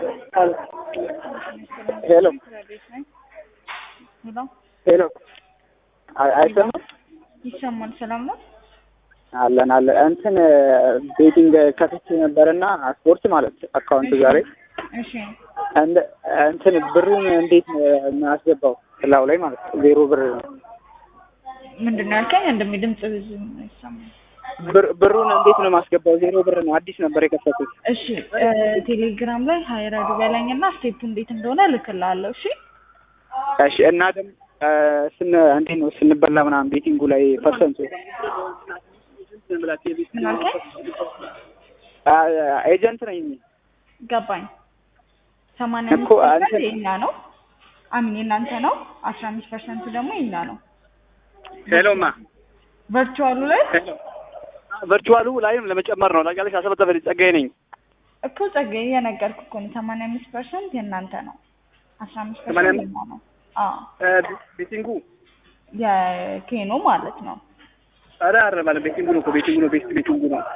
ሄሎ ሄሎ አይሰማም? ይሰማል። ሰላም ነው አለን እንትን ቤቲንግ ከፍቼ ነበርና ስፖርት ማለት አካውንት ዛሬ እሺ እንትን ብሩን እንዴት ማስገባው ስላው ላይ ማለት ዜሮ ብር ምንድነው ያልከኝ? እንደሚድምጽ ይሰማል። ብሩን እንዴት ነው ማስገባው? ዜሮ ብር ነው። አዲስ ነበር የከፈቱት። እሺ ቴሌግራም ላይ ሃይራዱ በላኝና ስቴፕ እንዴት እንደሆነ ልክልሃለሁ። እሺ እሺ። እና ደግሞ እንዴት ነው ስንበላ ምናምን ቤቲንጉ ላይ ፐርሰንቱ ምን አልከኝ? ኤጀንት ነኝ። ገባኝ። 85% የኛ ነው። አሚን የእናንተ ነው። 15% ደግሞ የኛ ነው። ሄሎማ ቨርቹዋሉ ላይ ቨርቹዋሉ ላይም ለመጨመር ነው። ታውቂያለሽ? አሰበተበል ጸጋዬ ነኝ እኮ ጸጋዬ የነገርኩህ እኮ ነው። 85% የእናንተ ነው። 15% የኛ ነው። ቤቲንጉ የኬኖ ማለት ነው። አረ ማለት ቤቲንጉ ነው። ቤቲንጉ ነው።